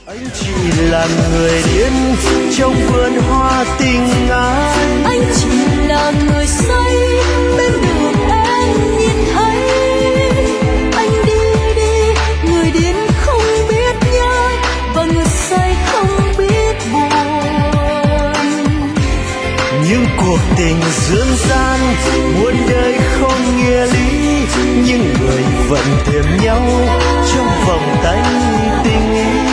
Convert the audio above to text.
Anh chỉ là người điên trong vườn hoa tình ái. Anh chỉ là người say bên đường em nhìn thấy. Anh đi đi, người điên không biết nhớ và người say không biết buồn. Những cuộc tình dương gian muôn đời không nghĩa lý, nhưng người vẫn thêm nhau trong vòng tay tình ý.